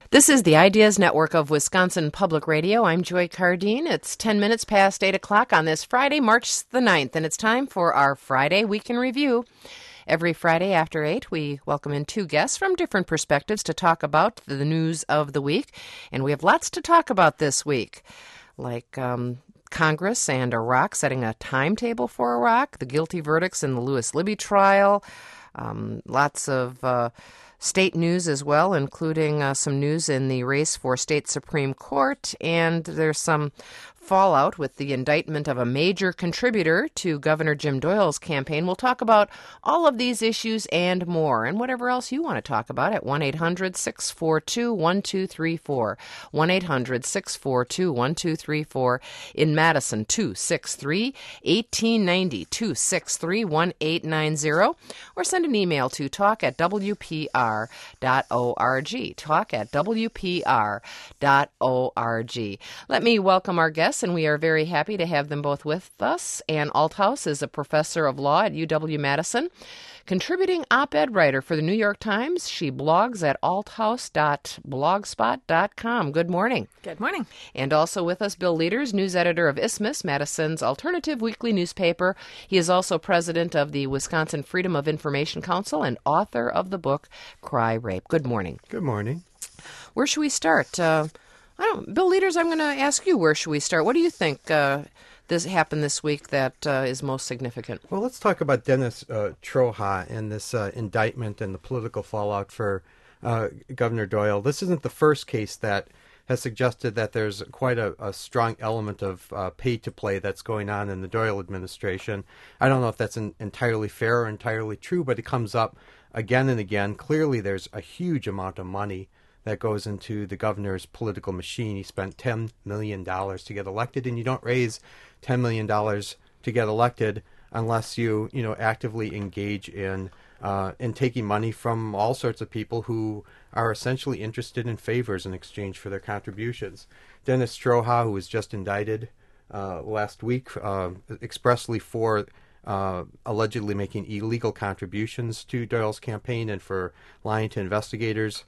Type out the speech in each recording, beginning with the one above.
This is the Ideas Network of Wisconsin Public Radio. I'm Joy Cardine. It's 10 minutes past 8 o'clock on this Friday, March the 9th, and it's time for our Friday Week in Review. Every Friday after 8, we welcome in two guests from different perspectives to talk about the news of the week, and we have lots to talk about this week, like Congress and Iraq setting a timetable for Iraq, the guilty verdicts in the Lewis Libby trial, lots of state news as well, including some news in the race for state Supreme Court, and there's some fallout with the indictment of a major contributor to Governor Jim Doyle's campaign. We'll talk about all of these issues and more, and whatever else you want to talk about at 1-800-642-1234. 1-800-642-1234. In Madison, 263-1890, 263-1890, or send an email to talk@wpr.org, talk@wpr.org. Let me welcome our guests, and we are very happy to have them both with us. Ann Althouse is a professor of law at UW-Madison, contributing op-ed writer for the New York Times. She blogs at althouse.blogspot.com. Good morning. Good morning. And also with us, Bill Leaders, news editor of Isthmus, Madison's alternative weekly newspaper. He is also president of the Wisconsin Freedom of Information Council and author of the book Cry Rape. Good morning. Good morning. Where should we start? Bill Leaders, I'm going to ask you, where should we start? What do you think this happened this week that is most significant? Well, let's talk about Dennis Troja and this indictment and the political fallout for Governor Doyle. This isn't the first case that has suggested that there's quite a strong element of pay-to-play that's going on in the Doyle administration. I don't know if that's entirely fair or entirely true, but it comes up again and again. Clearly, there's a huge amount of money that goes into the governor's political machine. He spent $10 million to get elected, and you don't raise $10 million to get elected unless you actively engage in taking money from all sorts of people who are essentially interested in favors in exchange for their contributions. Dennis Troja, who was just indicted last week expressly for allegedly making illegal contributions to Doyle's campaign and for lying to investigators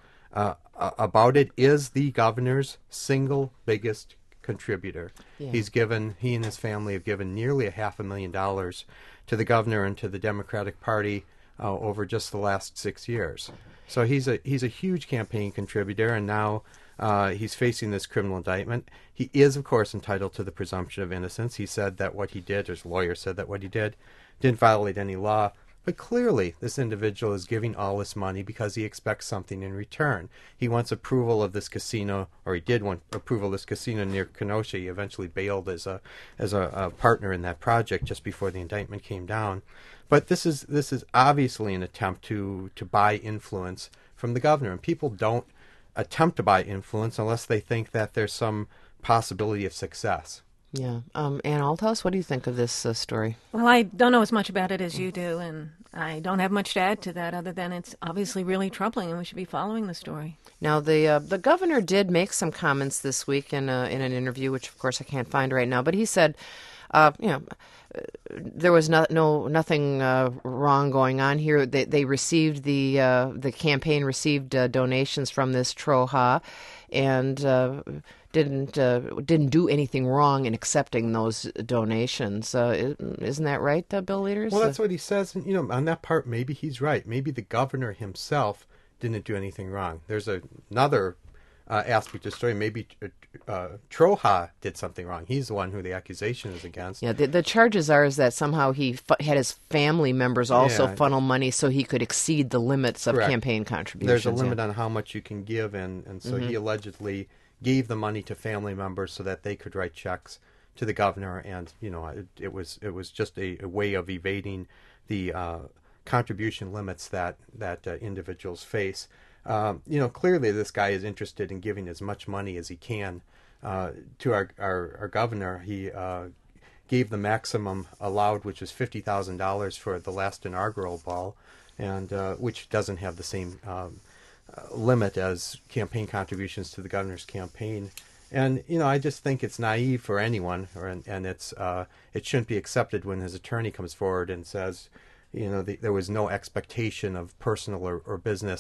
about it, is the governor's single biggest contributor. Yeah. He and his family have given nearly $500,000 to the governor and to the Democratic Party over just the last 6 years. So he's a huge campaign contributor, and now he's facing this criminal indictment. He is, of course, entitled to the presumption of innocence. He said that what he did, or his lawyer said that what he did, didn't violate any law. But clearly, this individual is giving all this money because he expects something in return. He wants approval of this casino, or he did want approval of this casino near Kenosha. He eventually bailed as a partner in that project just before the indictment came down. But this is obviously an attempt to buy influence from the governor, and people don't attempt to buy influence unless they think that there's some possibility of success. Yeah. Ann Althouse, what do you think of this story? Well, I don't know as much about it as you do, and I don't have much to add to that other than it's obviously really troubling, and we should be following the story. Now, the governor did make some comments this week in an interview, which, of course, I can't find right now, but he said, there was nothing wrong going on here. They received the campaign received donations from this Troja, and didn't do anything wrong in accepting those donations. Isn't that right, Bill Leaders? Well, that's what he says. And, on that part, maybe he's right. Maybe the governor himself didn't do anything wrong. There's another aspect of the story. Maybe Troja did something wrong. He's the one who the accusation is against. Yeah, the charges is that somehow he had his family members also funnel money so he could exceed the limits of campaign contributions. There's a limit on how much you can give, and so he allegedly gave the money to family members so that they could write checks to the governor, and it was just a way of evading the contribution limits that individuals face. Clearly this guy is interested in giving as much money as he can to our governor. He gave the maximum allowed, which was $50,000 for the last inaugural ball, and which doesn't have the same limit as campaign contributions to the governor's campaign. And I just think it's naive for anyone, and it shouldn't be accepted when his attorney comes forward and says, there was no expectation of personal or business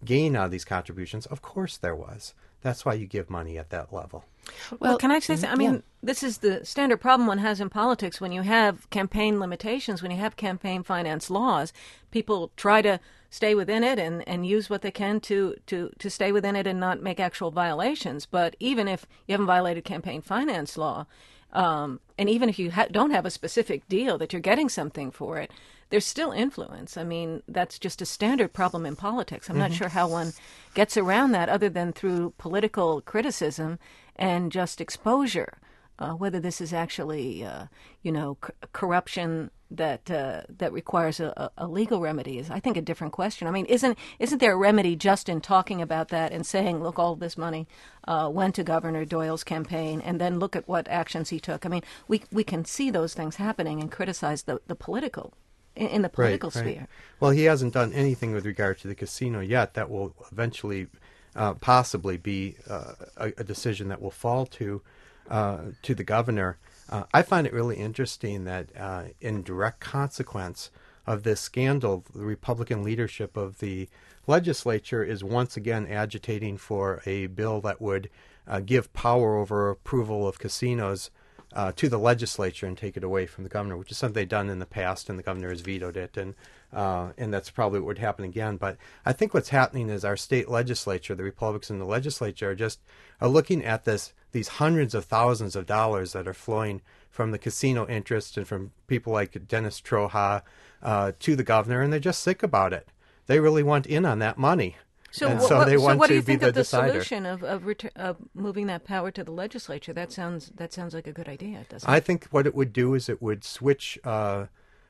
gain out of these contributions? Of course there was. That's why you give money at that level. Well, can I say something? I mean, yeah. this is the standard problem one has in politics when you have campaign limitations, when you have campaign finance laws. People try to stay within it and use what they can to stay within it and not make actual violations. But even if you haven't violated campaign finance law, and even if you don't have a specific deal that you're getting something for it, there's still influence. I mean, that's just a standard problem in politics. I'm not sure how one gets around that other than through political criticism and just exposure. Whether this is actually, corruption that requires a legal remedy is, I think, a different question. I mean, isn't there a remedy just in talking about that and saying, look, all this money went to Governor Doyle's campaign, and then look at what actions he took? I mean, we can see those things happening and criticize the political in the political sphere. Well, he hasn't done anything with regard to the casino yet. That will eventually possibly be a decision that will fall to the governor. I find it really interesting that in direct consequence of this scandal, the Republican leadership of the legislature is once again agitating for a bill that would give power over approval of casinos to the legislature and take it away from the governor, which is something they've done in the past, and the governor has vetoed it, and that's probably what would happen again. But I think what's happening is our state legislature, the Republicans in the legislature, are looking at these hundreds of thousands of dollars that are flowing from the casino interests and from people like Dennis Troja to the governor, and they're just sick about it. They really want in on that money. So, they want what do to you be think the of the decider. solution of moving that power to the legislature? That sounds like a good idea, doesn't it? I think what it would do is it would switch. It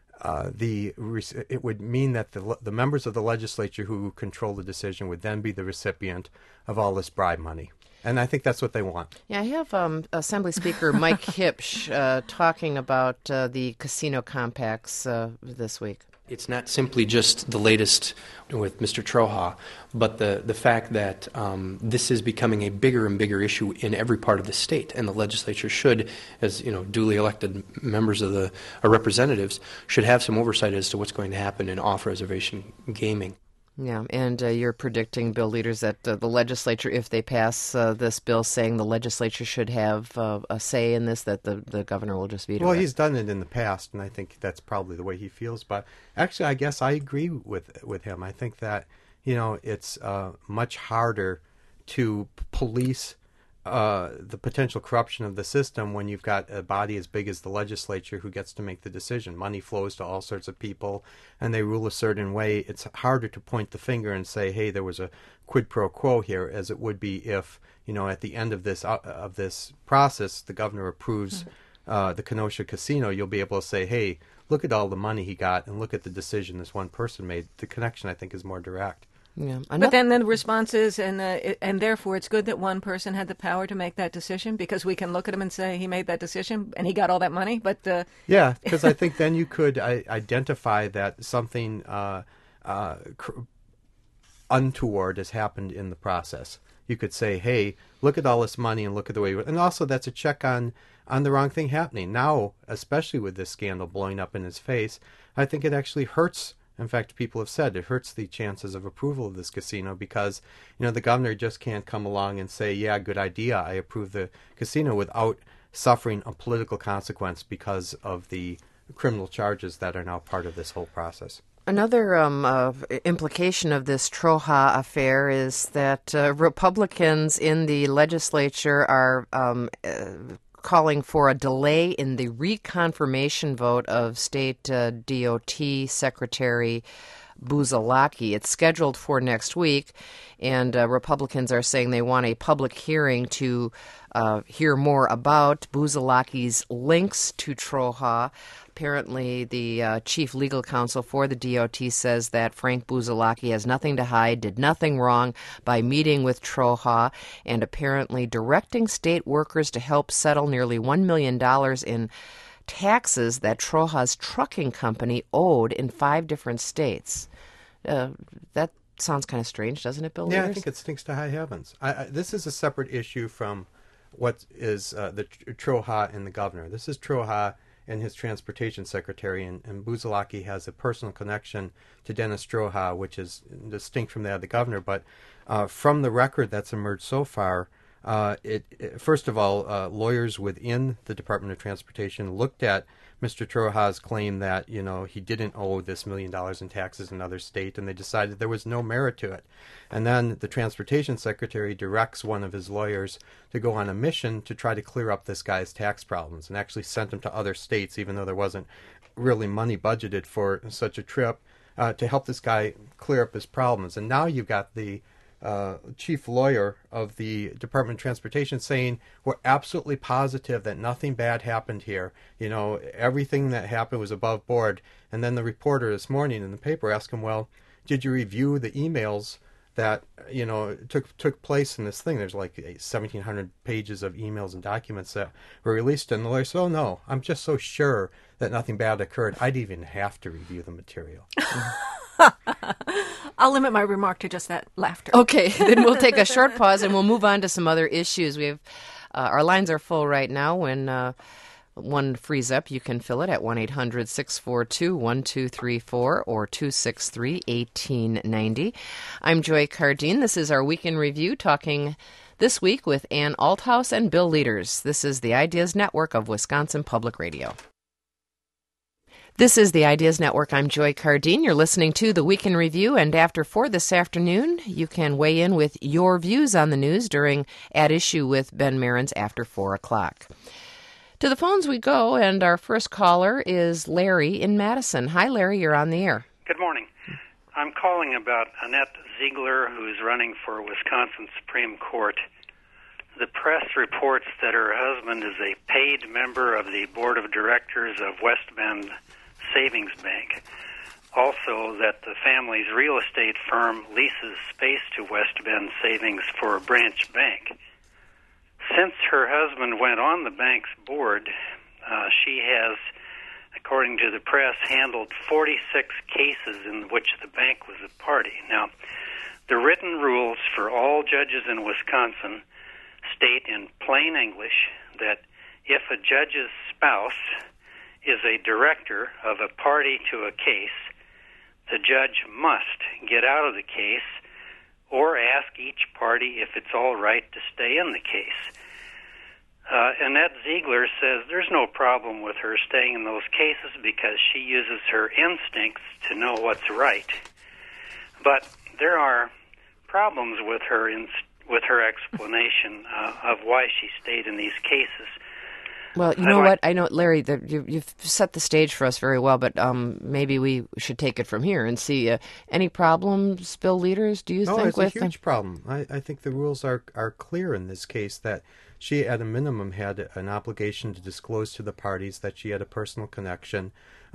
would mean that the members of the legislature who control the decision would then be the recipient of all this bribe money. And I think that's what they want. Yeah, I have Assembly Speaker Mike Hipsch talking about the casino compacts this week. It's not simply just the latest with Mr. Troja, but the fact that this is becoming a bigger and bigger issue in every part of the state, and the legislature should, as duly elected members of the representatives, should have some oversight as to what's going to happen in off-reservation gaming. Yeah, and you're predicting, Bill Leaders, that the legislature, if they pass this bill saying the legislature should have a say in this, that the governor will just veto it. Well, he's done it in the past, and I think that's probably the way he feels. But actually, I guess I agree with him. I think that, it's much harder to police the potential corruption of the system when you've got a body as big as the legislature who gets to make the decision. Money flows to all sorts of people, and they rule a certain way. It's harder to point the finger and say, hey, there was a quid pro quo here, as it would be if, at the end of this process, the governor approves the Kenosha Casino. You'll be able to say, hey, look at all the money he got, and look at the decision this one person made. The connection, I think, is more direct. Yeah. But then the response is, and therefore it's good that one person had the power to make that decision, because we can look at him and say he made that decision and he got all that money. But yeah, because I think then you could identify that something untoward has happened in the process. You could say, hey, look at all this money and look at the way, and also that's a check on the wrong thing happening. Now, especially with this scandal blowing up in his face, I think it actually hurts. In fact, people have said it hurts the chances of approval of this casino because, the governor just can't come along and say, yeah, good idea, I approve the casino, without suffering a political consequence because of the criminal charges that are now part of this whole process. Another implication of this Troja affair is that Republicans in the legislature are calling for a delay in the reconfirmation vote of State DOT Secretary Buzalaki. It's scheduled for next week, and Republicans are saying they want a public hearing to hear more about Buzalaki's links to Troja. Apparently, the chief legal counsel for the DOT says that Frank Buzalaki has nothing to hide, did nothing wrong by meeting with Troja, and apparently directing state workers to help settle nearly $1 million in taxes that Troja's trucking company owed in 5 different states. That sounds kind of strange, doesn't it, Bill? Yeah, Leaders? I think it stinks to high heavens. This is a separate issue from what is the Troja and the governor. This is Troja and his transportation secretary, and Buzalaki has a personal connection to Dennis Stroha, which is distinct from that of the governor. But from the record that's emerged so far, first of all, lawyers within the Department of Transportation looked at Mr. Troja's claim that, he didn't owe this $1 million in taxes in another state, and they decided there was no merit to it. And then the Transportation Secretary directs one of his lawyers to go on a mission to try to clear up this guy's tax problems, and actually sent him to other states, even though there wasn't really money budgeted for such a trip, to help this guy clear up his problems. And now you've got the chief lawyer of the Department of Transportation saying, we're absolutely positive that nothing bad happened here. Everything that happened was above board. And then the reporter this morning in the paper asked him, well, did you review the emails that, took place in this thing? There's like 1,700 pages of emails and documents that were released. And the lawyer said, oh, no, I'm just so sure that nothing bad occurred. I'd even have to review the material. I'll limit my remark to just that laughter. Okay, then we'll take a short pause and we'll move on to some other issues. We have our lines are full right now. When one frees up, you can fill it at 1-800-642-1234 or 263-1890. I'm Joy Cardine. This is our Week in Review, talking this week with Ann Althouse and Bill Leaders. This is the Ideas Network of Wisconsin Public Radio. This is the Ideas Network. I'm Joy Cardine. You're listening to the Week in Review, and after 4 this afternoon, you can weigh in with your views on the news during At Issue with Ben Marins after 4 o'clock. To the phones we go, and our first caller is Larry in Madison. Hi, Larry. You're on the air. Good morning. I'm calling about Annette Ziegler, who's running for Wisconsin Supreme Court. The press reports that her husband is a paid member of the board of directors of West Bend Savings Bank. Also, that the family's real estate firm leases space to West Bend Savings for a branch bank. Since her husband went on the bank's board, she has, according to the press, handled 46 cases in which the bank was a party. Now, the written rules for all judges in Wisconsin state in plain English that if a judge's spouse is a director of a party to a case, the judge must get out of the case or ask each party if it's all right to stay in the case. Annette Ziegler says there's no problem with her staying in those cases because she uses her instincts to know what's right. But there are problems with her explanation of why she stayed in these cases. Well, you know what? I know, Larry, that you've set the stage for us very well, but maybe we should take it from here and see any problems, Bill Leaders, do you think? It's a huge problem. I think the rules are clear in this case that she, at a minimum, had an obligation to disclose to the parties that she had a personal connection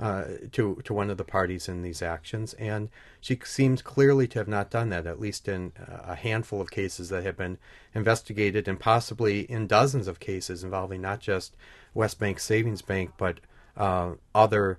to one of the parties in these actions, and she seems clearly to have not done that, at least in a handful of cases that have been investigated, and possibly in dozens of cases involving not just West Bank Savings Bank, but other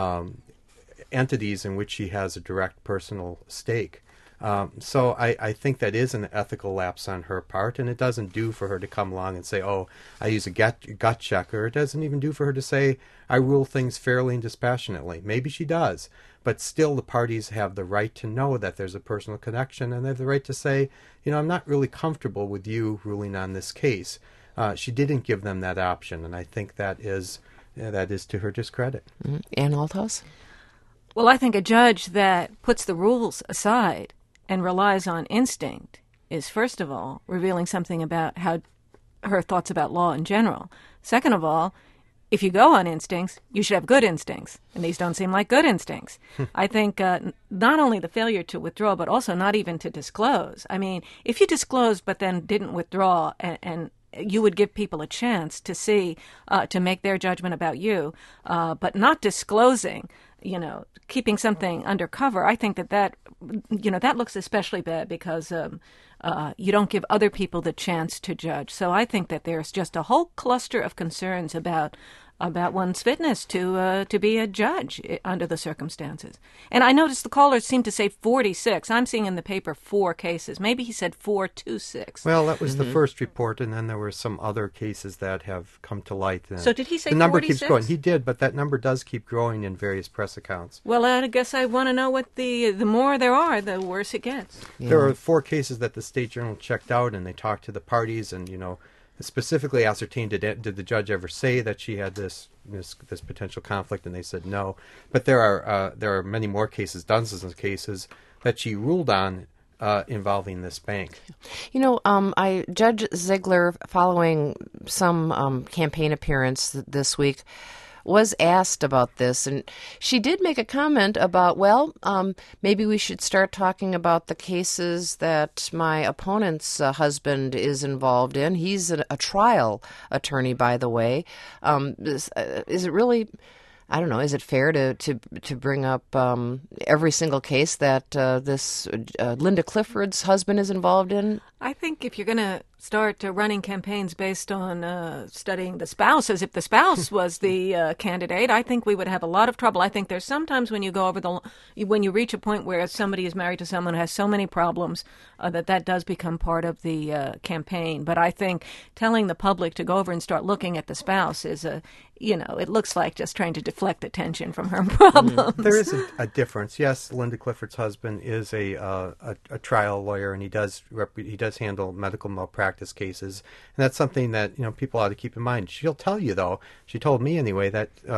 entities in which she has a direct personal stake. So I think that is an ethical lapse on her part, and it doesn't do for her to come along and say, oh, I use a gut check, or it doesn't even do for her to say, I rule things fairly and dispassionately. Maybe she does, but still the parties have the right to know that there's a personal connection, and they have the right to say, I'm not really comfortable with you ruling on this case. She didn't give them that option, and I think that is to her discredit. Mm-hmm. Ann Althouse? Well, I think a judge that puts the rules aside and relies on instinct is, first of all, revealing something about how her thoughts about law in general. Second of all, if you go on instincts, you should have good instincts, and these don't seem like good instincts. I think not only the failure to withdraw, but also not even to disclose. I mean, if you disclosed but then didn't withdraw, and you would give people a chance to see, to make their judgment about you, but not disclosing, keeping something undercover, I think that looks especially bad because you don't give other people the chance to judge. So I think that there's just a whole cluster of concerns about about one's fitness to be a judge under the circumstances. And I noticed the callers seem to say 46. I'm seeing in the paper 4 cases. Maybe he said 426. Well, that was the first report, and then there were some other cases that have come to light. So did he say 46? The number keeps growing. He did, but that number does keep growing in various press accounts. Well, I guess I want to know what the more there are, the worse it gets. Yeah. There are 4 cases that the State Journal checked out, and they talked to the parties, and specifically ascertained did the judge ever say that she had this potential conflict, and they said no. But there are many more cases, dozens of cases that she ruled on involving this bank. Judge Ziegler, following some campaign appearance this week, was asked about this, and she did make a comment about, maybe we should start talking about the cases that my opponent's husband is involved in. He's a trial attorney, by the way. Is it really, I don't know, is it fair to bring up every single case that this Linda Clifford's husband is involved in? I think if you're going to start running campaigns based on studying the spouse, as if the spouse was the candidate, I think we would have a lot of trouble. I think there's sometimes when you go over when you reach a point where somebody is married to someone who has so many problems that does become part of the campaign. But I think telling the public to go over and start looking at the spouse is it looks like just trying to deflect attention from her problems. There is a difference. Yes, Linda Clifford's husband is a trial lawyer, and he does handle medical malpractice cases, and that's something that people ought to keep in mind. She'll tell you, though, she told me anyway,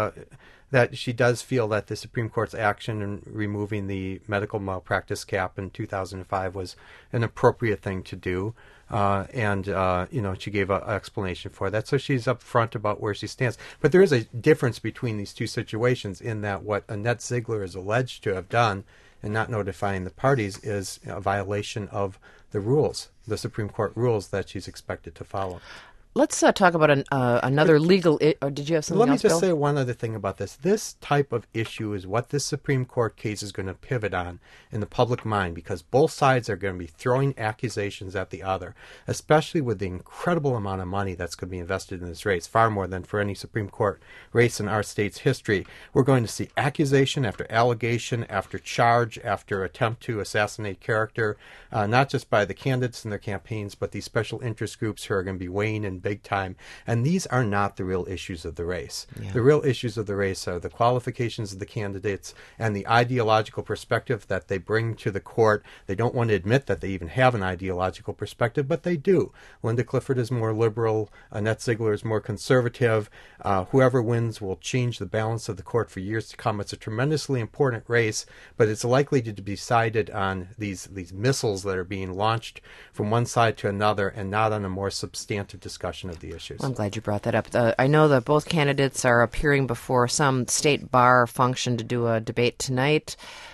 that she does feel that the Supreme Court's action in removing the medical malpractice cap in 2005 was an appropriate thing to do. And she gave an explanation for that. So she's upfront about where she stands. But there is a difference between these two situations in that what Annette Ziegler is alleged to have done and not notifying the parties is a violation of the rules, the Supreme Court rules that she's expected to follow. Let's talk about another legal. Or did you have something else, Let me just Bill? say one other thing about this. This type of issue is what this Supreme Court case is going to pivot on in the public mind, because both sides are going to be throwing accusations at the other, especially with the incredible amount of money that's going to be invested in this race, far more than for any Supreme Court race in our state's history. We're going to see accusation after allegation, after charge, after attempt to assassinate character, not just by the candidates and their campaigns, but these special interest groups who are going to be weighing in big time. And these are not the real issues of the race. Yeah. The real issues of the race are the qualifications of the candidates and the ideological perspective that they bring to the court. They don't want to admit that they even have an ideological perspective, but they do. Linda Clifford is more liberal. Annette Ziegler is more conservative. Whoever wins will change the balance of the court for years to come. It's a tremendously important race, but it's likely to be decided on these missiles that are being launched from one side to another and not on a more substantive discussion of the issues. Well, I'm glad you brought that up. I know that both candidates are appearing before some state bar function to do a debate tonight.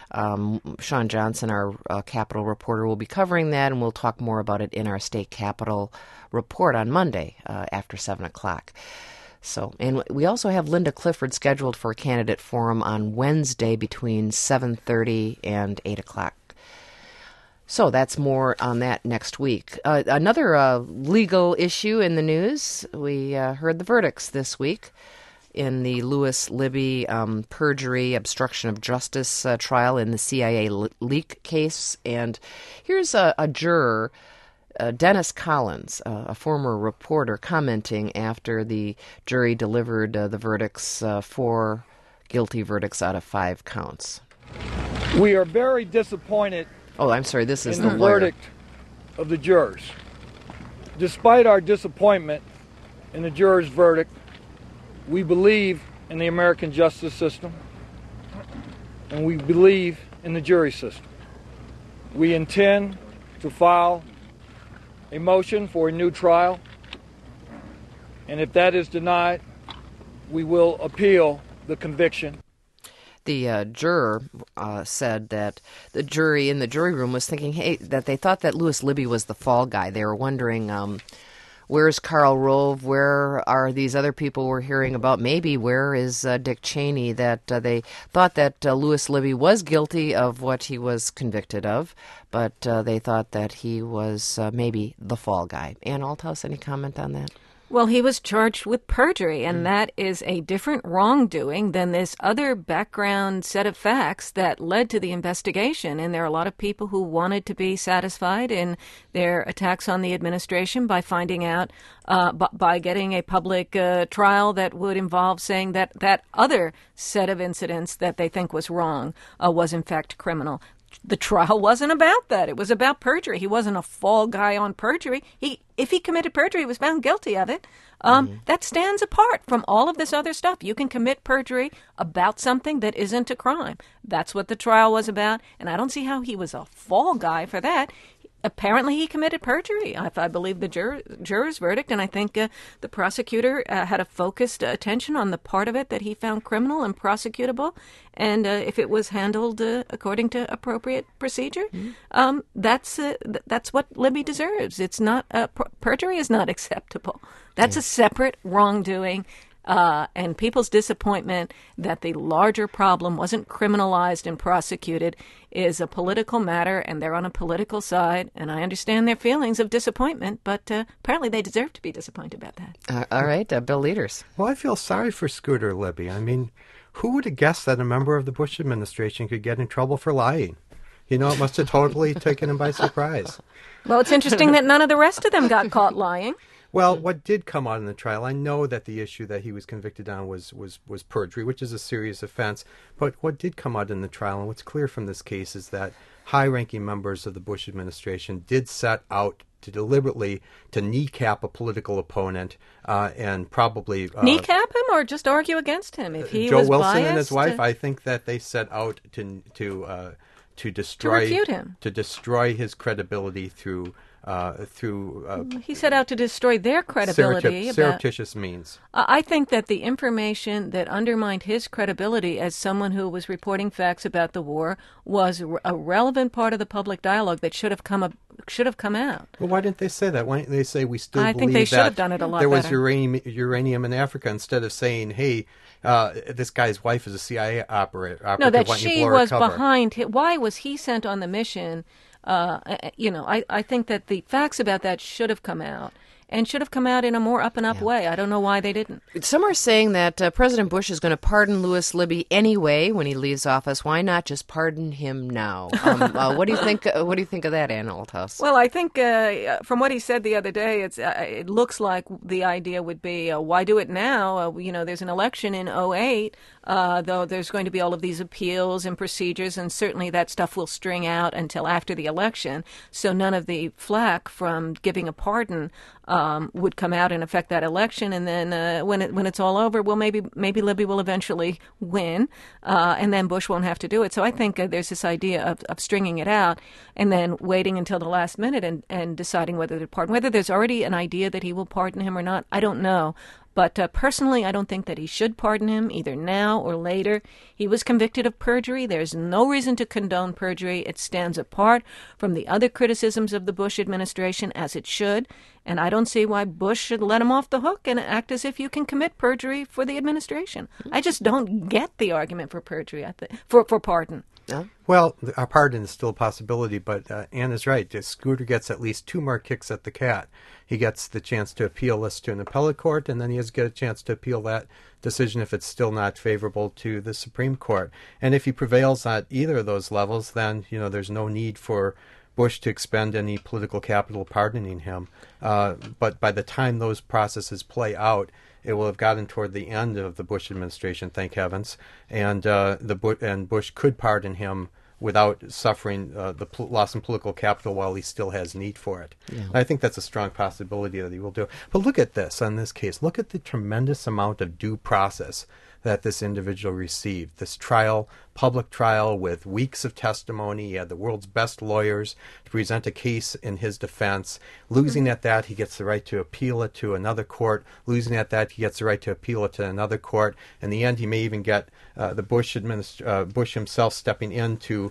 Sean Johnson, our Capitol reporter, will be covering that, and we'll talk more about it in our state Capitol report on Monday after 7 o'clock. So, and we also have Linda Clifford scheduled for a candidate forum on Wednesday between 7:30 and 8 o'clock. So that's more on that next week. Another legal issue in the news. We heard the verdicts this week in the Lewis Libby perjury, obstruction of justice trial in the CIA leak case. And here's a juror, Dennis Collins, a former reporter, commenting after the jury delivered the verdicts, 4 guilty verdicts out of 5 counts. We are very disappointed. Oh, I'm sorry, this is in the verdict of the jurors. Despite our disappointment in the jurors' verdict, we believe in the American justice system, and we believe in the jury system. We intend to file a motion for a new trial, and if that is denied, we will appeal the conviction. The juror said that the jury in the jury room was thinking, that they thought that Lewis Libby was the fall guy. They were wondering, where's Karl Rove? Where are these other people we're hearing about? Maybe where is Dick Cheney? That they thought that Lewis Libby was guilty of what he was convicted of, but they thought that he was maybe the fall guy. Ann Althouse, any comment on that? Well, he was charged with perjury, and that is a different wrongdoing than this other background set of facts that led to the investigation. And there are a lot of people who wanted to be satisfied in their attacks on the administration by finding out, by getting a public trial that would involve saying that that other set of incidents that they think was wrong was in fact criminal. The trial wasn't about that. It was about perjury. He wasn't a fall guy on perjury. If he committed perjury, he was found guilty of it. That stands apart from all of this other stuff. You can commit perjury about something that isn't a crime. That's what the trial was about, and I don't see how he was a fall guy for that. Apparently, he committed perjury. I believe the juror's verdict, and I think the prosecutor had a focused attention on the part of it that he found criminal and prosecutable. And if it was handled according to appropriate procedure, that's what Libby deserves. It's not perjury is not acceptable. That's a separate wrongdoing. And people's disappointment that the larger problem wasn't criminalized and prosecuted is a political matter, and they're on a political side, and I understand their feelings of disappointment, but apparently they deserve to be disappointed about that. All right, Bill Leaders. Well, I feel sorry for Scooter Libby. I mean, who would have guessed that a member of the Bush administration could get in trouble for lying? You know, it must have totally taken him by surprise. Well, it's interesting that none of the rest of them got caught lying. Well, what did come out in the trial, I know that the issue that he was convicted on was perjury, which is a serious offense. But what did come out in the trial, and what's clear from this case, is that high-ranking members of the Bush administration did set out to deliberately to kneecap a political opponent and probably... kneecap him or just argue against him? If he Joe was Wilson biased, and his wife, I think that they set out to destroy... To refute him. To destroy his credibility through he set out to destroy their credibility. Surreptitious means. I think that the information that undermined his credibility as someone who was reporting facts about the war was a relevant part of the public dialogue that should have come out. Well, why didn't they say that? Why didn't they say we still believe think they should that have done it a lot there was better. uranium in Africa, instead of saying, hey, this guy's wife is a CIA operative. No, that why don't you she blow her was cover? behind him. Why was he sent on the mission? I think that the facts about that should have come out. And should have come out in a more up-and-up way. I don't know why they didn't. Some are saying that President Bush is going to pardon Louis Libby anyway when he leaves office. Why not just pardon him now? What do you think? What do you think of that, Ann Althouse? Well, I think from what he said the other day, it looks like the idea would be, why do it now? There's an election in 2008, though there's going to be all of these appeals and procedures, and certainly that stuff will string out until after the election. So none of the flack from giving a pardon would come out and affect that election, and then when it's all over, well, maybe Libby will eventually win, and then Bush won't have to do it. So I think there's this idea of stringing it out and then waiting until the last minute and deciding whether to pardon. Whether there's already an idea that he will pardon him or not, I don't know. But personally, I don't think that he should pardon him, either now or later. He was convicted of perjury. There's no reason to condone perjury. It stands apart from the other criticisms of the Bush administration, as it should. And I don't see why Bush should let him off the hook and act as if you can commit perjury for the administration. I just don't get the argument for perjury, for pardon. No? Well, a pardon is still a possibility, but Ann is right. Scooter gets at least 2 more kicks at the cat. He gets the chance to appeal this to an appellate court, and then he has to get a chance to appeal that decision if it's still not favorable to the Supreme Court. And if he prevails at either of those levels, then there's no need for Bush to expend any political capital pardoning him. But by the time those processes play out, it will have gotten toward the end of the Bush administration, thank heavens, and Bush could pardon him without suffering the loss in political capital while he still has need for it. Yeah. I think that's a strong possibility that he will do. But look at this on this case. Look at the tremendous amount of due process that this individual received. This trial, public trial with weeks of testimony. He had the world's best lawyers to present a case in his defense. Losing at that, he gets the right to appeal it to another court. Losing at that, he gets the right to appeal it to another court. In the end, he may even get the Bush himself stepping in to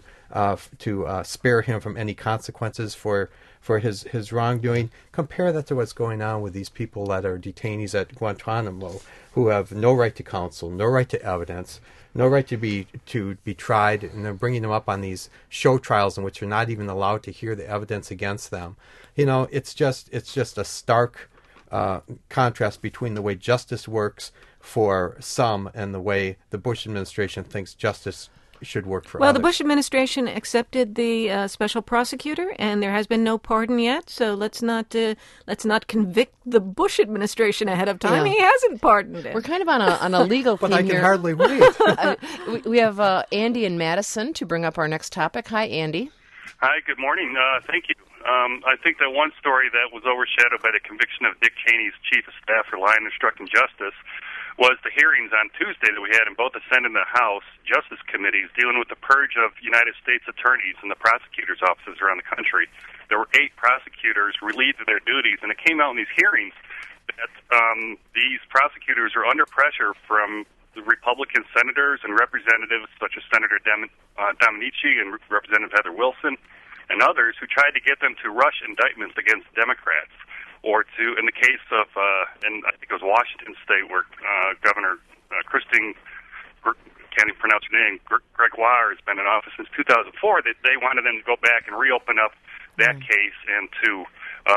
spare him from any consequences for his wrongdoing. Compare that to what's going on with these people that are detainees at Guantanamo, who have no right to counsel, no right to evidence, no right to be tried, and they're bringing them up on these show trials in which they're not even allowed to hear the evidence against them. It's just a stark contrast between the way justice works for some and the way the Bush administration thinks justice should work for Well, others. the Bush administration accepted the special prosecutor, and there has been no pardon yet. So let's not convict the Bush administration ahead of time. Yeah. He hasn't pardoned it. We're kind of on a legal But theme I can here. hardly wait. We have Andy and Madison to bring up our next topic. Hi, Andy. Hi, good morning. Thank you. I think that one story that was overshadowed by the conviction of Dick Cheney's chief of staff for lying and obstructing justice was the hearings on Tuesday that we had in both the Senate and the House Justice Committees dealing with the purge of United States attorneys and the prosecutors' offices around the country. There were 8 prosecutors relieved of their duties, and it came out in these hearings that these prosecutors are under pressure from the Republican senators and representatives such as Senator Dominici and Representative Heather Wilson and others who tried to get them to rush indictments against Democrats. Or to, in the case of, and I think it was Washington State, where Governor Christine, can't even pronounce her name, Gregoire has been in office since 2004, that they wanted them to go back and reopen up that case and to,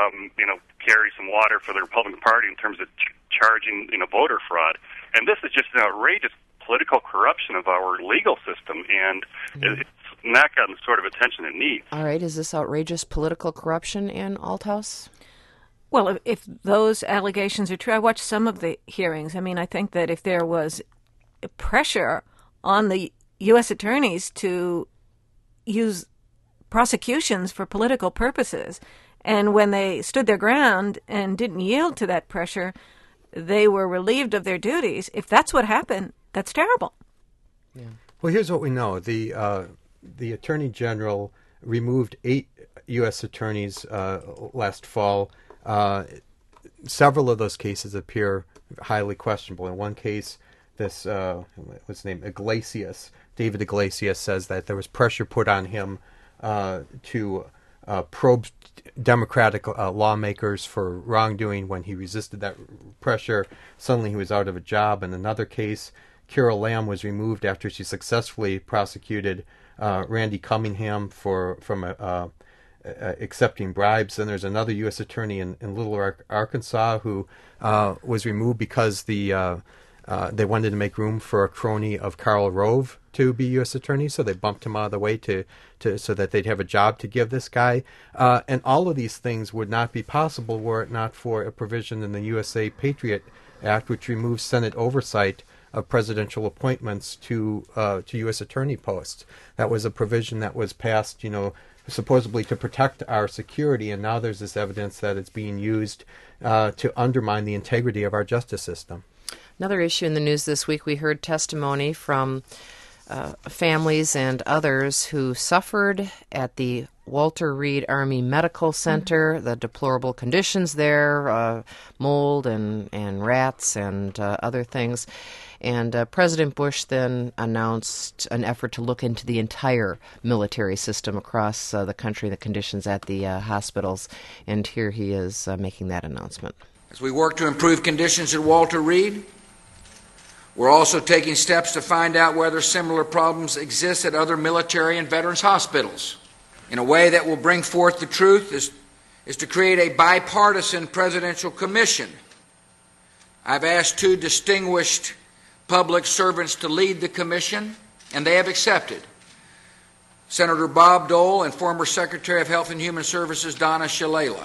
carry some water for the Republican Party in terms of charging, voter fraud. And this is just an outrageous political corruption of our legal system, and it's not gotten the sort of attention it needs. All right, is this outrageous political corruption in Althouse? Well, if those allegations are true, I watched some of the hearings. I mean, I think that if there was pressure on the U.S. attorneys to use prosecutions for political purposes, and when they stood their ground and didn't yield to that pressure, they were relieved of their duties. If that's what happened, that's terrible. Yeah. Well, here's what we know. The Attorney General removed 8 U.S. attorneys last fall. Several of those cases appear highly questionable. In one case, this what's his name, David Iglesias, says that there was pressure put on him to probe Democratic lawmakers for wrongdoing. When he resisted that pressure, suddenly he was out of a job. In another case, Carol Lam was removed after she successfully prosecuted Randy Cunningham from accepting bribes. And there's another U.S. attorney in Little Rock, Arkansas, who was removed because they wanted to make room for a crony of Karl Rove to be U.S. attorney, so they bumped him out of the way so that they'd have a job to give this guy. And all of these things would not be possible were it not for a provision in the USA Patriot Act, which removes Senate oversight of presidential appointments to U.S. attorney posts. That was a provision that was passed, supposedly to protect our security, and now there's this evidence that it's being used to undermine the integrity of our justice system. Another issue in the news this week, we heard testimony from families and others who suffered at the Walter Reed Army Medical Center, the deplorable conditions there, mold and rats and other things. And President Bush then announced an effort to look into the entire military system across the country, the conditions at the hospitals. And here he is making that announcement. As we work to improve conditions at Walter Reed, we're also taking steps to find out whether similar problems exist at other military and veterans hospitals. In a way that will bring forth the truth is to create a bipartisan presidential commission. I've asked 2 distinguished public servants to lead the commission, and they have accepted. Senator Bob Dole and former Secretary of Health and Human Services Donna Shalala.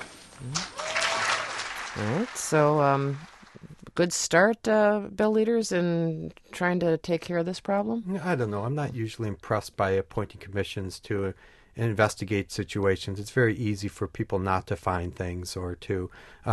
All right, so good start, bill leaders, in trying to take care of this problem? I don't know. I'm not usually impressed by appointing commissions to investigate situations. It's very easy for people not to find things or to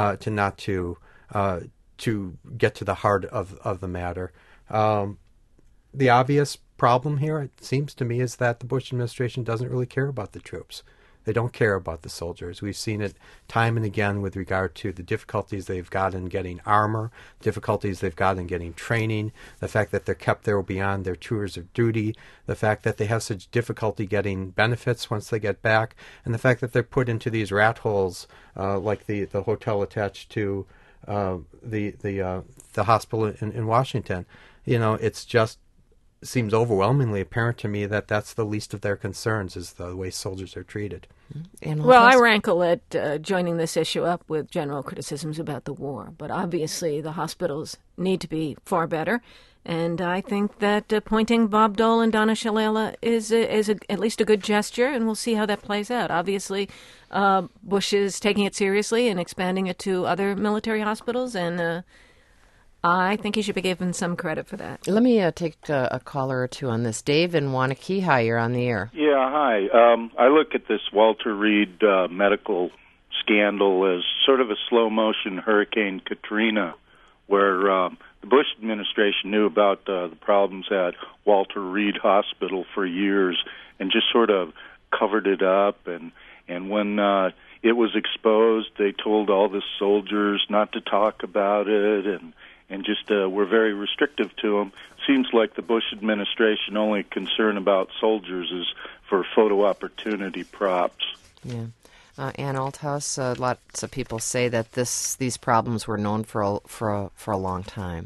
get to the heart of the matter. The obvious problem here, it seems to me, is that the Bush administration doesn't really care about the troops. They don't care about the soldiers. We've seen it time and again with regard to the difficulties they've got in getting armor, difficulties they've got in getting training, the fact that they're kept there beyond their tours of duty, the fact that they have such difficulty getting benefits once they get back, and the fact that they're put into these rat holes like the hotel attached to the hospital in Washington. It's just seems overwhelmingly apparent to me that that's the least of their concerns, is the way soldiers are treated. Well, I rankle at joining this issue up with general criticisms about the war, but obviously the hospitals need to be far better, and I think that appointing Bob Dole and Donna Shalala is at least a good gesture, and we'll see how that plays out. Obviously, Bush is taking it seriously and expanding it to other military hospitals, and I think he should be given some credit for that. Let me take a caller or two on this. Dave in Wanakee, hi, you're on the air. Yeah, hi. I look at this Walter Reed medical scandal as sort of a slow-motion Hurricane Katrina, where the Bush administration knew about the problems at Walter Reed Hospital for years and just sort of covered it up. And when it was exposed, they told all the soldiers not to talk about it and just were very restrictive to them. Seems like the Bush administration only concern about soldiers is for photo opportunity props. Yeah. Ann Althouse, lots of people say that these problems were known for a long time.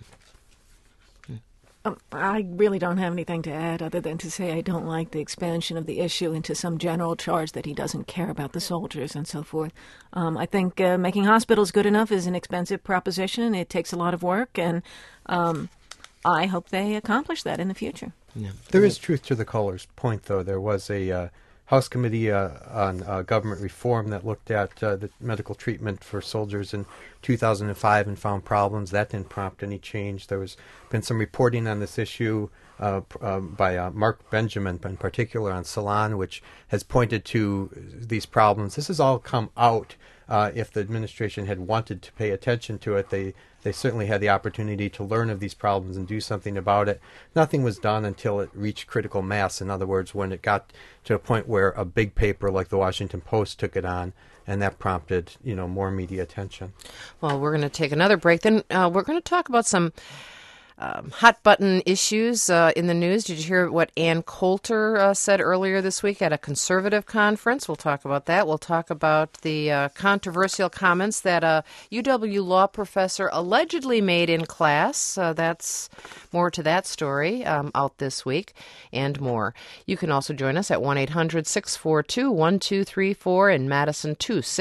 I really don't have anything to add other than to say I don't like the expansion of the issue into some general charge that he doesn't care about the soldiers and so forth. I think making hospitals good enough is an expensive proposition. It takes a lot of work, and I hope they accomplish that in the future. Yeah. There is truth to the caller's point, though. There was a House Committee on Government Reform that looked at the medical treatment for soldiers in 2005 and found problems. That didn't prompt any change. There was been some reporting on this issue by Mark Benjamin, in particular, on Salon, which has pointed to these problems. This has all come out. If the administration had wanted to pay attention to it, they certainly had the opportunity to learn of these problems and do something about it. Nothing was done until it reached critical mass. In other words, when it got to a point where a big paper like the Washington Post took it on, and that prompted, more media attention. Well, we're going to take another break. Then we're going to talk about some hot-button issues in the news. Did you hear what Ann Coulter said earlier this week at a conservative conference? We'll talk about that. We'll talk about the controversial comments that a UW law professor allegedly made in class. That's more to that story out this week and more. You can also join us at 1-800-642-1234 in Madison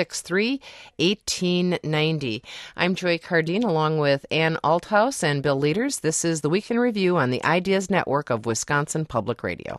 263-1890. I'm Joy Cardine along with Ann Althouse and Bill Leaders. This is the Week in Review on the Ideas Network of Wisconsin Public Radio.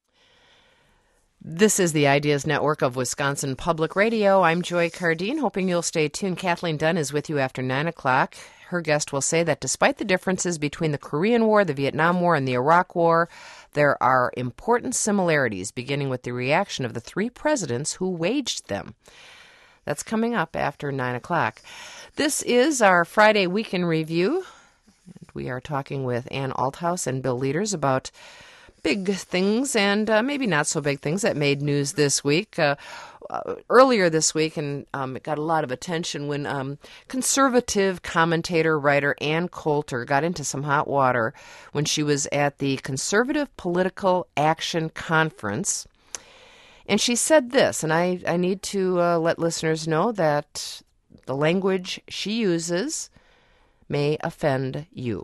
This is the Ideas Network of Wisconsin Public Radio. I'm Joy Cardine, hoping you'll stay tuned. Kathleen Dunn is with you after 9 o'clock. Her guest will say that despite the differences between the Korean War, the Vietnam War, and the Iraq War, there are important similarities, beginning with the reaction of the three presidents who waged them. That's coming up after 9 o'clock. This is our Friday Week in Review. We are talking with Ann Althouse and Bill Leaders about big things and maybe not so big things that made news this week. Earlier this week, and it got a lot of attention when conservative commentator, writer Ann Coulter got into some hot water when she was at the Conservative Political Action Conference. And she said this, and I need to let listeners know that the language she uses may offend you.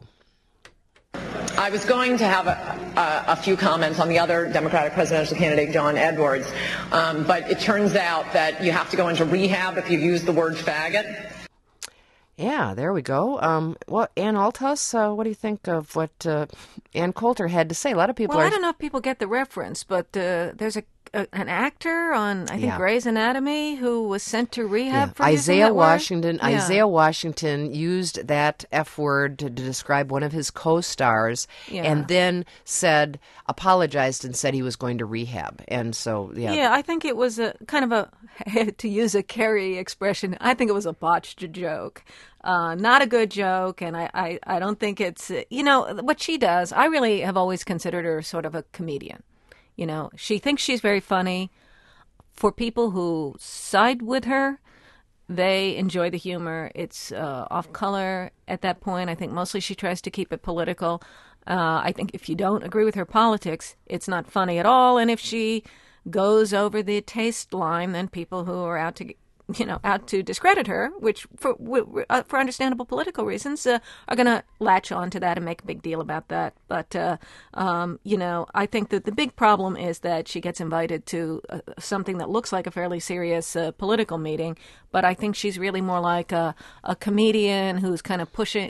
I was going to have a few comments on the other Democratic presidential candidate, John Edwards, but it turns out that you have to go into rehab if you use the word faggot. Yeah, there we go. Well, Ann Althouse, what do you think of what Ann Coulter had to say? A lot of people I don't know if people get the reference, but there's an actor on, I think, Grey's Anatomy who was sent to rehab for Isaiah using that Washington. word? Isaiah Washington used that F word to describe one of his co-stars, and then apologized and said he was going to rehab. And so, Yeah, I think it was a kind of a, to use a Kerry expression, I think it was a botched joke. Not a good joke, and I don't think it's, what she does, I really have always considered her sort of a comedian. She thinks she's very funny. For people who side with her, they enjoy the humor. It's off color at that point. I think mostly she tries to keep it political. I think if you don't agree with her politics, it's not funny at all. And if she goes over the taste line, then people who are out to out to discredit her, which for understandable political reasons, are going to latch on to that and make a big deal about that. But, I think that the big problem is that she gets invited to something that looks like a fairly serious political meeting, but I think she's really more like a comedian who's kind of pushing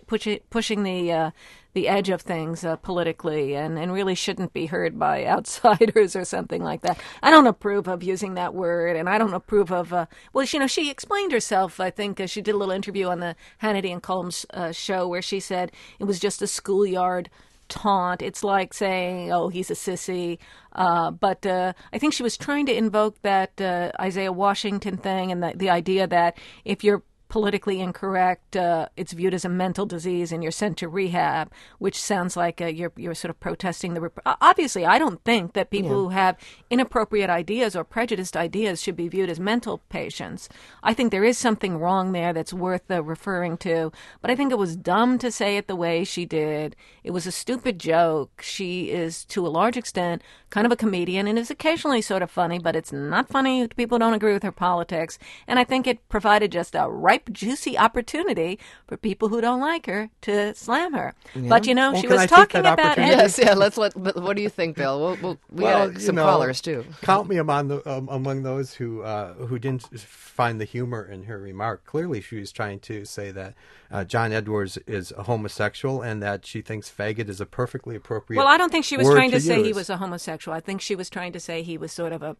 the edge of things politically and really shouldn't be heard by outsiders or something like that. I don't approve of using that word, and I don't approve of, she explained herself. I think she did a little interview on the Hannity and Colmes show where she said it was just a schoolyard taunt. It's like saying, oh, he's a sissy. But I think she was trying to invoke that Isaiah Washington thing and the idea that if you're politically incorrect, it's viewed as a mental disease and you're sent to rehab, which sounds like you're sort of protesting obviously, I don't think that people who have inappropriate ideas or prejudiced ideas should be viewed as mental patients. I think there is something wrong there that's worth referring to, but I think it was dumb to say it the way she did. It was a stupid joke. She is, to a large extent, kind of a comedian and is occasionally sort of funny, but it's not funny to people who don't agree with her politics, and I think it provided just a ripe, juicy opportunity for people who don't like her to slam her. Yeah. But she was talking about But what do you think, Bill? We got some callers too. Count me among those who didn't find the humor in her remark. Clearly, she was trying to say that John Edwards is a homosexual and that she thinks faggot is a perfectly appropriate. Well, I don't think she was trying to say use. He was a homosexual. I think she was trying to say he was sort of a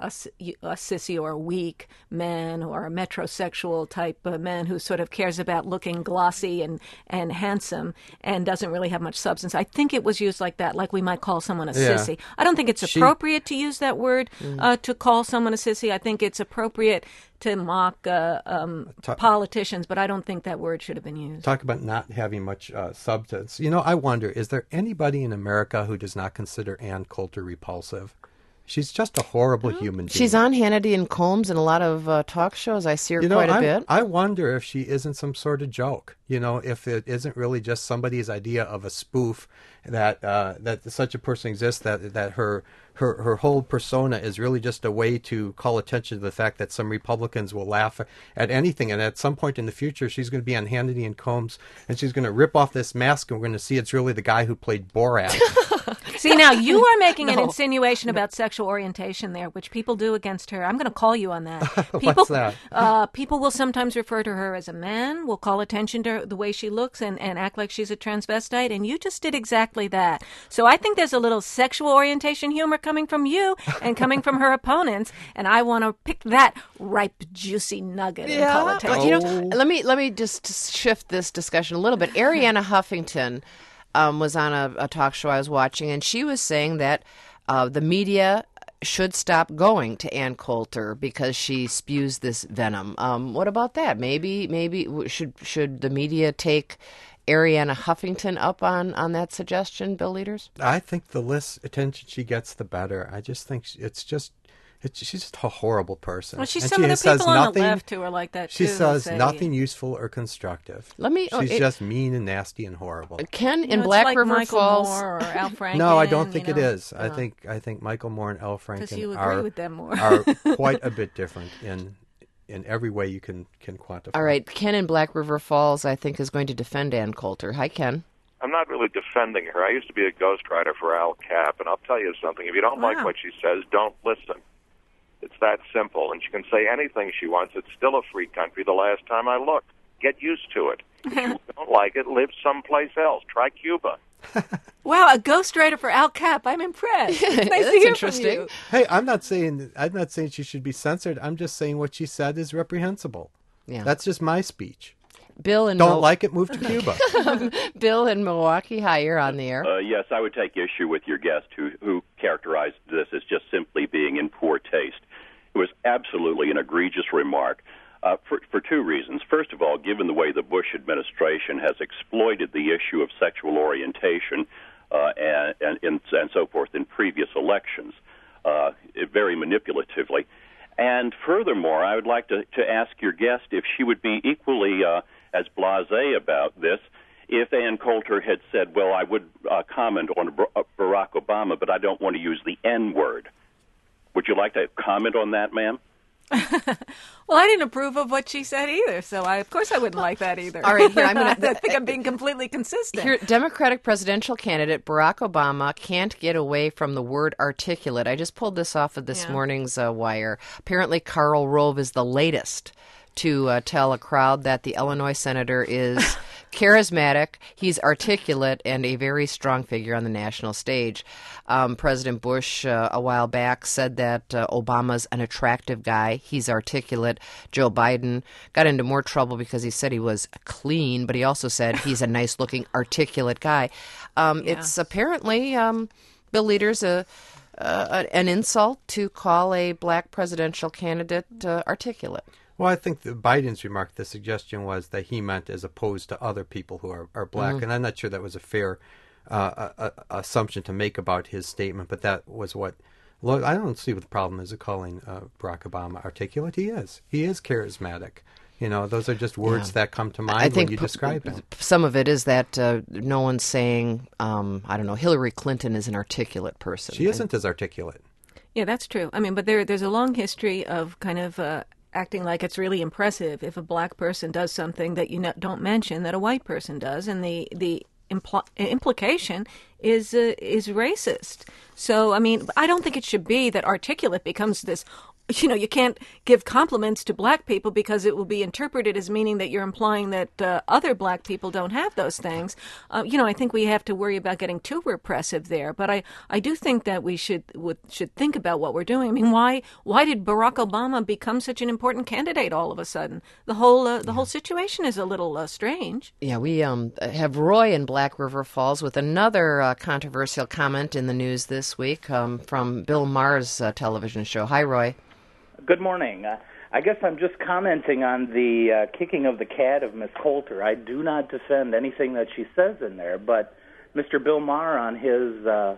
sissy or a weak man or a metrosexual type man who sort of cares about looking glossy and handsome and doesn't really have much substance. I think it was used like that, like we might call someone a sissy. I don't think it's appropriate to use that word to call someone a sissy. I think it's appropriate to mock politicians, but I don't think that word should have been used. Talk about not having much substance. I wonder, is there anybody in America who does not consider Ann Coulter repulsive? She's just a horrible human being. She's on Hannity and Colmes and a lot of talk shows. I see her quite a bit. I wonder if she isn't some sort of joke. If it isn't really just somebody's idea of a spoof that such a person exists, that her whole persona is really just a way to call attention to the fact that some Republicans will laugh at anything. And at some point in the future, she's going to be on Hannity and Colmes, and she's going to rip off this mask, and we're going to see it's really the guy who played Borat. See, now you are making an insinuation about sexual orientation there, which people do against her. I'm going to call you on that. What's that? People will sometimes refer to her as a man, will call attention to the way she looks and act like she's a transvestite, and you just did exactly that. So I think there's a little sexual orientation humor coming from you and coming from her opponents, and I want to pick that ripe, juicy nugget and call attention. But, let me just shift this discussion a little bit. Arianna Huffington was on a talk show I was watching, and she was saying that the media should stop going to Ann Coulter because she spews this venom. What about that? Maybe should the media take Arianna Huffington up on that suggestion, Bill Leaders? I think the less attention she gets, the better. I just think she's just a horrible person. Well, she's some of the people on the left who are like that too. She says nothing useful or constructive. She's just mean and nasty and horrible. Ken in Black River Michael Falls Moore or Al Franken. No, I don't think it is. I think Michael Moore and Al Franken you agree with them more. are quite a bit different in every way you can quantify. All right, Ken in Black River Falls, I think, is going to defend Ann Coulter. Hi, Ken. I'm not really defending her. I used to be a ghostwriter for Al Capp, and I'll tell you something. If you don't like what she says, don't listen. It's that simple, and she can say anything she wants. It's still a free country the last time I looked. Get used to it. If you don't like it, live someplace else. Try Cuba. Wow, a ghostwriter for Al Capp. I'm impressed. It's nice to hear interesting. from you. Hey, I'm not saying she should be censored. I'm just saying what she said is reprehensible. Yeah. That's just my speech. Bill in like it, move to Cuba. Bill in Milwaukee, hi, you're on the air. Yes, I would take issue with your guest who characterized this as just simply being in poor taste. It was absolutely an egregious remark for two reasons. First of all, given the way the Bush administration has exploited the issue of sexual orientation and so forth in previous elections, very manipulatively. And furthermore, I would like to ask your guest if she would be equally as blasé about this if Ann Coulter had said, well, I would comment on Barack Obama, but I don't want to use the N-word. Would you like to comment on that, ma'am? Well, I didn't approve of what she said either, so of course I wouldn't like that either. All right, here I think I'm being completely consistent. Here, Democratic presidential candidate Barack Obama can't get away from the word articulate. I just pulled this off of this morning's wire. Apparently, Karl Rove is the latest to tell a crowd that the Illinois senator is charismatic, he's articulate, and a very strong figure on the national stage. President Bush, a while back, said that Obama's an attractive guy. He's articulate. Joe Biden got into more trouble because he said he was clean, but he also said he's a nice-looking, articulate guy. It's apparently, Bill Leaders, an insult to call a black presidential candidate articulate. Well, I think Biden's remark, the suggestion was that he meant as opposed to other people who are black, and I'm not sure that was a fair assumption to make about his statement, but that was what. Look, I don't see what the problem is of calling Barack Obama articulate. He is charismatic. You know, those are just words that come to mind when you describe him. Some of it is that no one's saying, I don't know, Hillary Clinton is an articulate person. She isn't as articulate. Yeah, that's true. I mean, but there's a long history of kind of acting like it's really impressive if a black person does something that you don't mention that a white person does, and the implication is racist. So, I mean, I don't think it should be that articulate becomes this. You can't give compliments to black people because it will be interpreted as meaning that you're implying that other black people don't have those things. I think we have to worry about getting too repressive there. But I do think that we should think about what we're doing. I mean, why did Barack Obama become such an important candidate all of a sudden? The whole situation is a little strange. Yeah, we have Roy in Black River Falls with another controversial comment in the news this week from Bill Maher's television show. Hi, Roy. Good morning. I guess I'm just commenting on the kicking of the cat of Miss Coulter. I do not defend anything that she says in there, but Mr. Bill Maher on his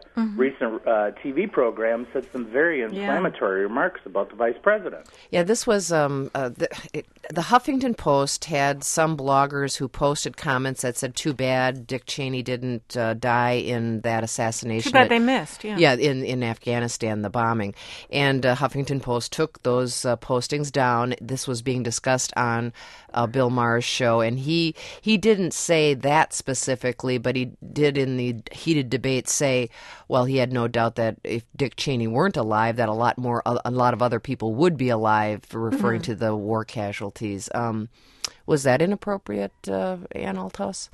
recent TV program said some very inflammatory remarks about the vice president. Yeah, this was the Huffington Post had some bloggers who posted comments that said, "Too bad Dick Cheney didn't die in that assassination." Too bad they missed. Yeah, in Afghanistan, the bombing, and Huffington Post took those postings down. This was being discussed on Bill Maher's show, and he didn't say that specifically, but he did in the heated debate say, well, he had no doubt that if Dick Cheney weren't alive, that a lot of other people would be alive, referring to the war casualties. Was that inappropriate, Ann Altos?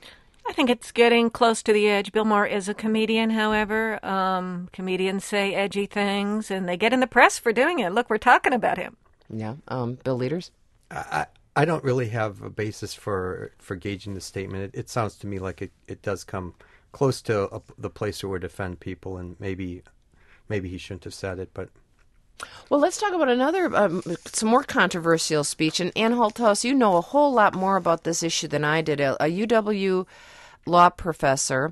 I think it's getting close to the edge. Bill Maher is a comedian, however. Comedians say edgy things, and they get in the press for doing it. Look, we're talking about him. Yeah. Bill Leaders? I don't really have a basis for gauging the statement. It sounds to me like it does come close to the place where we defend people, and maybe he shouldn't have said it. But well, let's talk about another some more controversial speech. And Ann Holthaus, you know a whole lot more about this issue than I did. A UW law professor.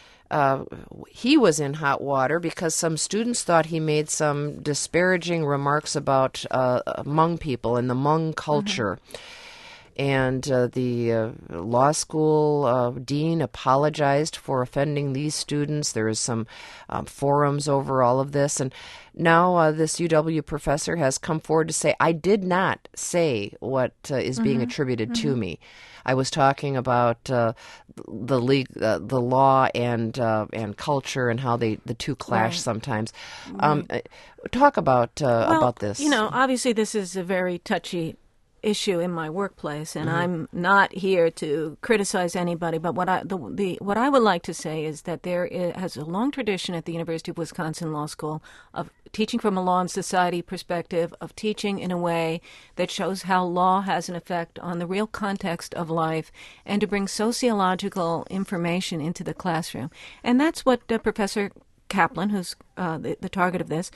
He was in hot water because some students thought he made some disparaging remarks about Hmong people and the Hmong culture. And the law school dean apologized for offending these students. There is some forums over all of this. And now this UW professor has come forward to say, I did not say what is being attributed to me. I was talking about the law and culture and how the two clash sometimes. Talk about this. Obviously this is a very touchy issue in my workplace, and I'm not here to criticize anybody. But what I would like to say is that there has a long tradition at the University of Wisconsin Law School of teaching from a law and society perspective, of teaching in a way that shows how law has an effect on the real context of life, and to bring sociological information into the classroom. And that's what Professor Kaplan, who's the target of this,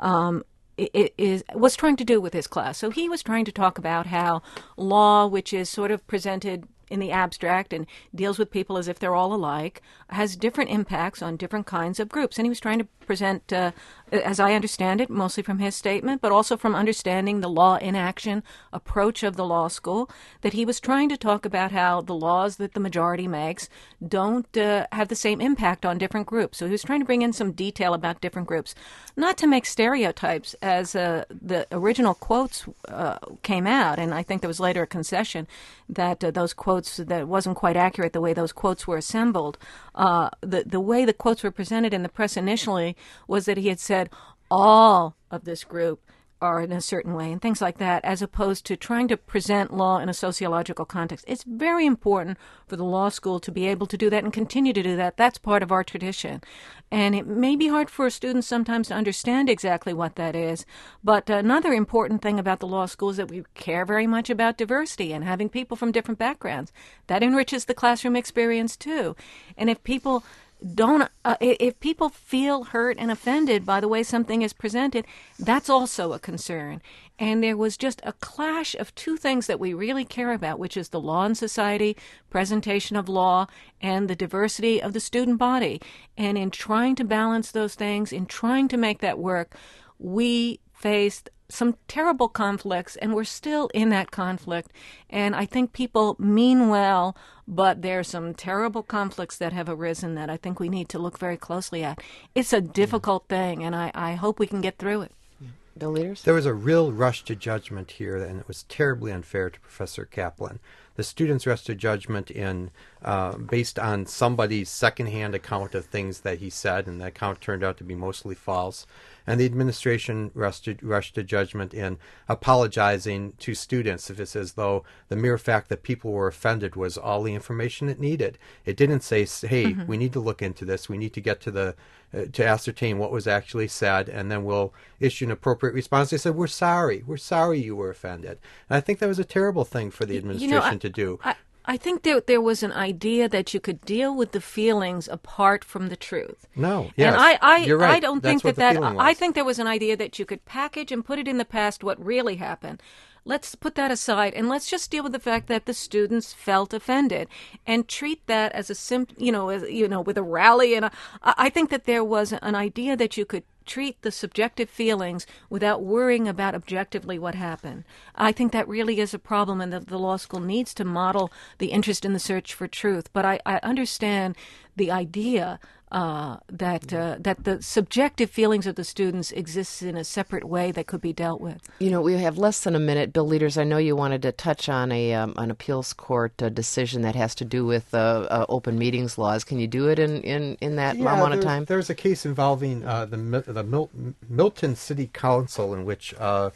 was trying to do with his class. So he was trying to talk about how law, which is sort of presented in the abstract and deals with people as if they're all alike, has different impacts on different kinds of groups. And he was trying to present as I understand it, mostly from his statement, but also from understanding the law in action approach of the law school, that he was trying to talk about how the laws that the majority makes don't have the same impact on different groups. So he was trying to bring in some detail about different groups, not to make stereotypes, as the original quotes came out, and I think there was later a concession that those quotes, that it wasn't quite accurate the way those quotes were assembled. The way the quotes were presented in the press initially was that he had said all of this group are in a certain way and things like that, as opposed to trying to present law in a sociological context. It's very important for the law school to be able to do that and continue to do that. That's part of our tradition. And it may be hard for students sometimes to understand exactly what that is, but another important thing about the law school is that we care very much about diversity and having people from different backgrounds. That enriches the classroom experience too. And if people if people feel hurt and offended by the way something is presented, that's also a concern. And there was just a clash of two things that we really care about, which is the law in society, presentation of law, and the diversity of the student body. And in trying to balance those things, in trying to make that work, we faced some terrible conflicts, and we're still in that conflict. And I think people mean well, but there are some terrible conflicts that have arisen that I think we need to look very closely at. It's a difficult thing, and I hope we can get through it. Bill Leaders? There was a real rush to judgment here, and it was terribly unfair to Professor Kaplan. The students rushed to judgment based on somebody's secondhand account of things that he said, and that account turned out to be mostly false. And the administration rushed to judgment in apologizing to students if it's as though the mere fact that people were offended was all the information it needed. It didn't say, hey, we need to look into this. We need to get to ascertain what was actually said, and then we'll issue an appropriate response. They said, we're sorry you were offended. And I think that was a terrible thing for the administration to do. I think there was an idea that you could deal with the feelings apart from the truth. No, yes, and you're right. I don't think that I think there was an idea that you could package and put it in the past what really happened. Let's put that aside and let's just deal with the fact that the students felt offended and treat that as with a rally. And I think that there was an idea that you could treat the subjective feelings without worrying about objectively what happened. I think that really is a problem, and the law school needs to model the interest in the search for truth. But I understand the idea that the subjective feelings of the students exists in a separate way that could be dealt with. We have less than a minute. Bill Leaders, I know you wanted to touch on an appeals court decision that has to do with open meetings laws. Can you do it in that amount of time? There's a case involving the Milton City Council in which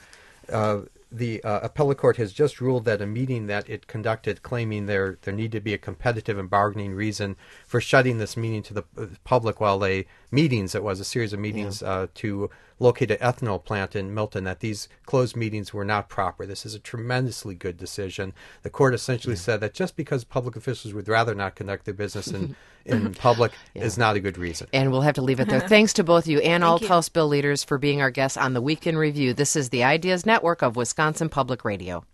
the appellate court has just ruled that a meeting that it conducted claiming there need to be a competitive and bargaining reason for shutting this meeting to the public while it was a series of meetings to locate an ethanol plant in Milton, that these closed meetings were not proper. This is a tremendously good decision. The court essentially said that just because public officials would rather not conduct their business in public is not a good reason. And we'll have to leave it there. Thanks to both you, Ann Althouse, Bill Leaders, for being our guests on the Week in Review. This is the Ideas Network of Wisconsin Public Radio.